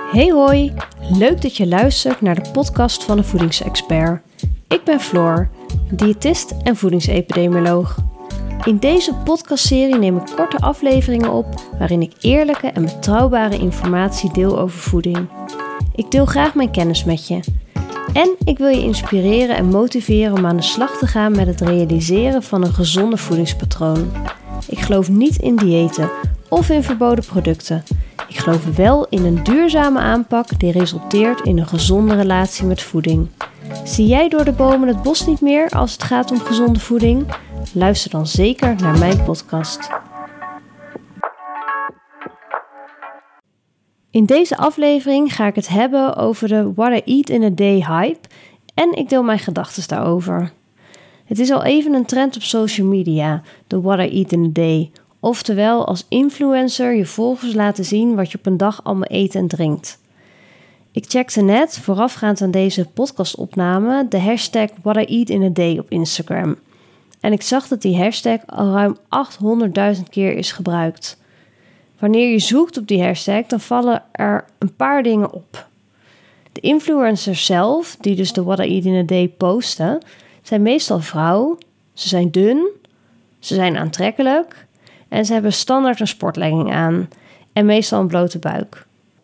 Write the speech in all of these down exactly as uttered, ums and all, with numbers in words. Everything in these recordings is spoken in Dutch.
Hey hoi, leuk dat je luistert naar de podcast van een voedingsexpert. Ik ben Floor, diëtist en voedingsepidemioloog. In deze podcastserie neem ik korte afleveringen op waarin ik eerlijke en betrouwbare informatie deel over voeding. Ik deel graag mijn kennis met je. En ik wil je inspireren en motiveren om aan de slag te gaan met het realiseren van een gezonde voedingspatroon. Ik geloof niet in diëten of in verboden producten. Ik geloof wel in een duurzame aanpak die resulteert in een gezonde relatie met voeding. Zie jij door de bomen het bos niet meer als het gaat om gezonde voeding? Luister dan zeker naar mijn podcast. In deze aflevering ga ik het hebben over de What I Eat in a Day hype en ik deel mijn gedachten daarover. Het is al even een trend op social media, de What I Eat in a Day. Oftewel als influencer je volgers laten zien wat je op een dag allemaal eet en drinkt. Ik checkte net, voorafgaand aan deze podcastopname, de hashtag What I Eat in a Day op Instagram. En ik zag dat die hashtag al ruim achthonderdduizend keer is gebruikt. Wanneer je zoekt op die hashtag, dan vallen er een paar dingen op. De influencers zelf, die dus de What I Eat in a Day posten, zijn meestal vrouw, ze zijn dun, ze zijn aantrekkelijk en ze hebben standaard een sportlegging aan en meestal een blote buik.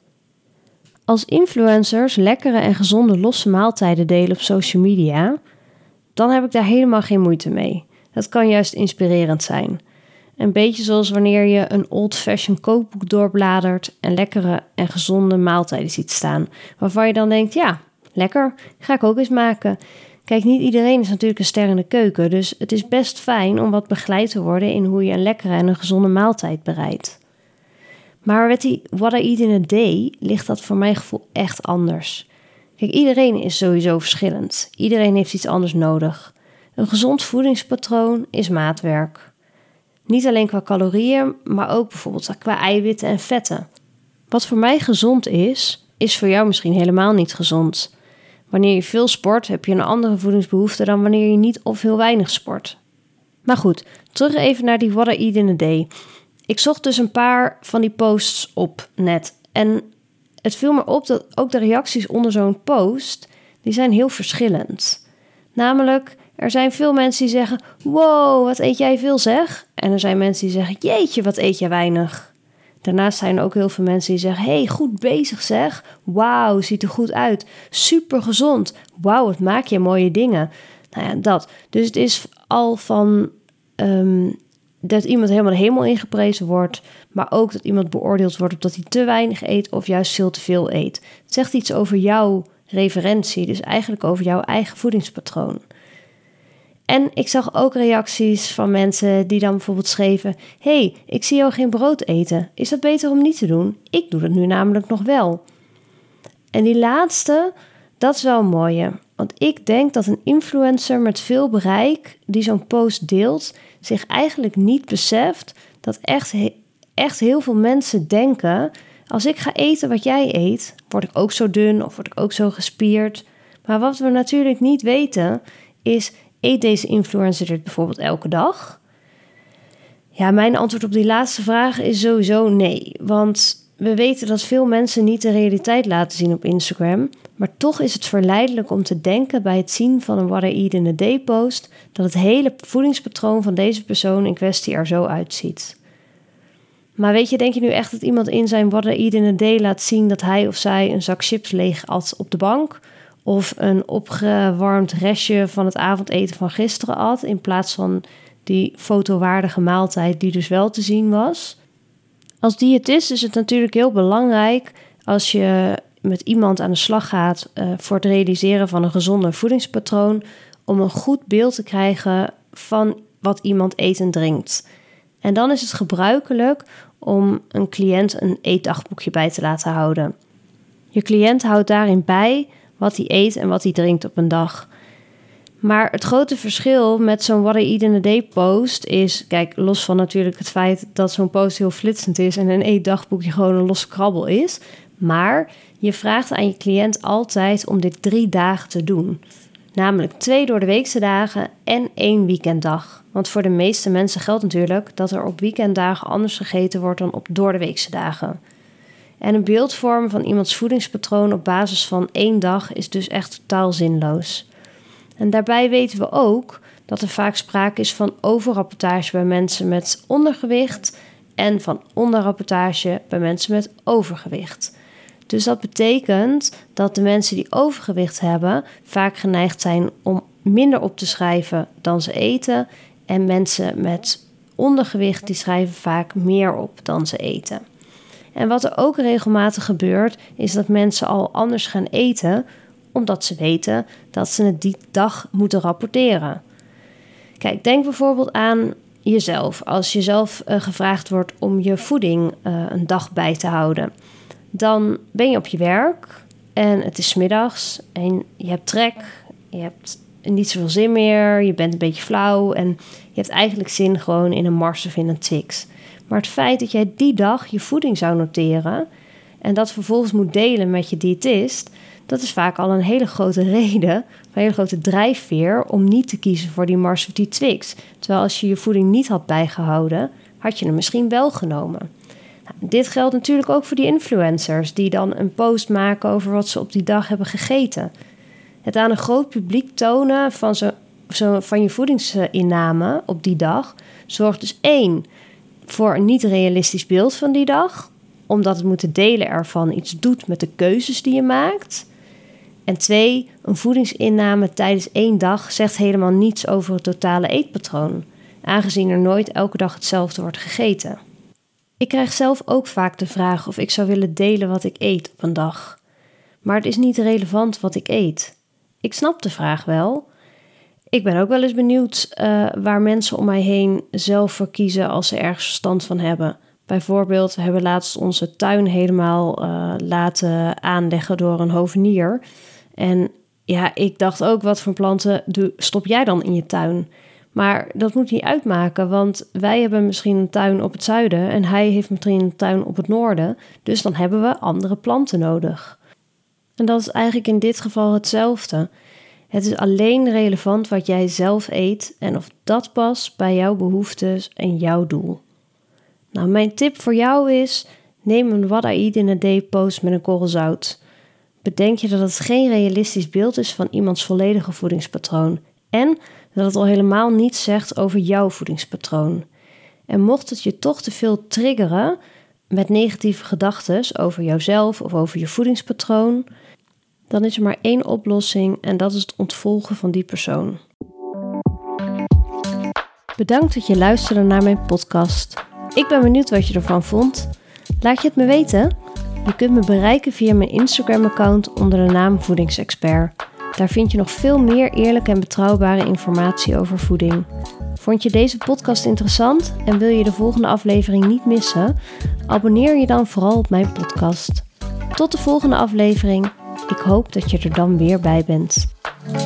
Als influencers lekkere en gezonde losse maaltijden delen op social media, dan heb ik daar helemaal geen moeite mee. Dat kan juist inspirerend zijn. Een beetje zoals wanneer je een old-fashioned kookboek doorbladert en lekkere en gezonde maaltijden ziet staan, waarvan je dan denkt, ja, lekker, ga ik ook eens maken. Kijk, niet iedereen is natuurlijk een ster in de keuken, dus het is best fijn om wat begeleid te worden in hoe je een lekkere en een gezonde maaltijd bereidt. Maar met die What I Eat in a Day ligt dat voor mijn gevoel echt anders. Kijk, iedereen is sowieso verschillend. Iedereen heeft iets anders nodig. Een gezond voedingspatroon is maatwerk. Niet alleen qua calorieën, maar ook bijvoorbeeld qua eiwitten en vetten. Wat voor mij gezond is, is voor jou misschien helemaal niet gezond. Wanneer je veel sport, heb je een andere voedingsbehoefte dan wanneer je niet of heel weinig sport. Maar goed, terug even naar die What I Eat in a Day. Ik zocht dus een paar van die posts op net. En het viel me op dat ook de reacties onder zo'n post, die zijn heel verschillend. Namelijk, er zijn veel mensen die zeggen, wow, wat eet jij veel zeg? En er zijn mensen die zeggen, jeetje, wat eet jij weinig? Daarnaast zijn er ook heel veel mensen die zeggen, hey, goed bezig zeg. Wauw, ziet er goed uit. Super gezond. Wauw, wat maak je mooie dingen. Nou ja, dat. Dus het is al van um, dat iemand helemaal de hemel ingeprezen wordt, maar ook dat iemand beoordeeld wordt op dat hij te weinig eet of juist veel te veel eet. Het zegt iets over jouw referentie, dus eigenlijk over jouw eigen voedingspatroon. En ik zag ook reacties van mensen die dan bijvoorbeeld schreven, hey, ik zie jou geen brood eten. Is dat beter om niet te doen? Ik doe dat nu namelijk nog wel. En die laatste, dat is wel een mooie. Want ik denk dat een influencer met veel bereik die zo'n post deelt, zich eigenlijk niet beseft dat echt, echt heel veel mensen denken, als ik ga eten wat jij eet, word ik ook zo dun of word ik ook zo gespierd. Maar wat we natuurlijk niet weten is, eet deze influencer dit bijvoorbeeld elke dag? Ja, mijn antwoord op die laatste vraag is sowieso nee. Want we weten dat veel mensen niet de realiteit laten zien op Instagram. Maar toch is het verleidelijk om te denken bij het zien van een What I Eat in a Day post dat het hele voedingspatroon van deze persoon in kwestie er zo uitziet. Maar weet je, denk je nu echt dat iemand in zijn What I Eat in a Day laat zien dat hij of zij een zak chips leeg at op de bank? Of een opgewarmd restje van het avondeten van gisteren at, in plaats van die fotowaardige maaltijd die dus wel te zien was. Als diëtist is het natuurlijk heel belangrijk als je met iemand aan de slag gaat uh, voor het realiseren van een gezonder voedingspatroon, om een goed beeld te krijgen van wat iemand eet en drinkt. En dan is het gebruikelijk om een cliënt een eetdagboekje bij te laten houden. Je cliënt houdt daarin bij wat hij eet en wat hij drinkt op een dag. Maar het grote verschil met zo'n What I Eat in a Day post is, kijk, los van natuurlijk het feit dat zo'n post heel flitsend is en een eetdagboekje gewoon een losse krabbel is, maar je vraagt aan je cliënt altijd om dit drie dagen te doen. Namelijk twee door de weekse dagen en één weekenddag. Want voor de meeste mensen geldt natuurlijk dat er op weekenddagen anders gegeten wordt dan op door de weekse dagen. En een beeld vormen van iemands voedingspatroon op basis van één dag is dus echt totaal zinloos. En daarbij weten we ook dat er vaak sprake is van overrapportage bij mensen met ondergewicht en van onderrapportage bij mensen met overgewicht. Dus dat betekent dat de mensen die overgewicht hebben vaak geneigd zijn om minder op te schrijven dan ze eten. En mensen met ondergewicht die schrijven vaak meer op dan ze eten. En wat er ook regelmatig gebeurt is dat mensen al anders gaan eten omdat ze weten dat ze het die dag moeten rapporteren. Kijk, denk bijvoorbeeld aan jezelf. Als je zelf uh, gevraagd wordt om je voeding uh, een dag bij te houden, dan ben je op je werk en het is 's middags en je hebt trek, je hebt niet zoveel zin meer, je bent een beetje flauw en je hebt eigenlijk zin gewoon in een Mars of in een Twix. Maar het feit dat jij die dag je voeding zou noteren en dat vervolgens moet delen met je diëtist, dat is vaak al een hele grote reden, een hele grote drijfveer om niet te kiezen voor die Mars of die Twix. Terwijl als je je voeding niet had bijgehouden, had je hem misschien wel genomen. Nou, dit geldt natuurlijk ook voor die influencers die dan een post maken over wat ze op die dag hebben gegeten. Het aan een groot publiek tonen van, zo, zo, van je voedingsinname op die dag zorgt dus één voor een niet realistisch beeld van die dag, omdat het moeten delen ervan iets doet met de keuzes die je maakt. En twee, een voedingsinname tijdens één dag zegt helemaal niets over het totale eetpatroon, aangezien er nooit elke dag hetzelfde wordt gegeten. Ik krijg zelf ook vaak de vraag of ik zou willen delen wat ik eet op een dag. Maar het is niet relevant wat ik eet. Ik snap de vraag wel. Ik ben ook wel eens benieuwd uh, waar mensen om mij heen zelf voor kiezen als ze ergens verstand van hebben. Bijvoorbeeld, we hebben laatst onze tuin helemaal uh, laten aanleggen door een hovenier. En ja, ik dacht ook, wat voor planten stop jij dan in je tuin? Maar dat moet niet uitmaken, want wij hebben misschien een tuin op het zuiden en hij heeft misschien een tuin op het noorden. Dus dan hebben we andere planten nodig. En dat is eigenlijk in dit geval hetzelfde. Het is alleen relevant wat jij zelf eet en of dat past bij jouw behoeftes en jouw doel. Nou, mijn tip voor jou is, neem een What I Eat in a Day post met een korrel zout. Bedenk je dat het geen realistisch beeld is van iemands volledige voedingspatroon en dat het al helemaal niets zegt over jouw voedingspatroon. En mocht het je toch te veel triggeren met negatieve gedachten over jouzelf of over je voedingspatroon, dan is er maar één oplossing en dat is het ontvolgen van die persoon. Bedankt dat je luisterde naar mijn podcast. Ik ben benieuwd wat je ervan vond. Laat je het me weten. Je kunt me bereiken via mijn Instagram-account onder de naam Voedingsexpert. Daar vind je nog veel meer eerlijke en betrouwbare informatie over voeding. Vond je deze podcast interessant en wil je de volgende aflevering niet missen? Abonneer je dan vooral op mijn podcast. Tot de volgende aflevering. Ik hoop dat je er dan weer bij bent.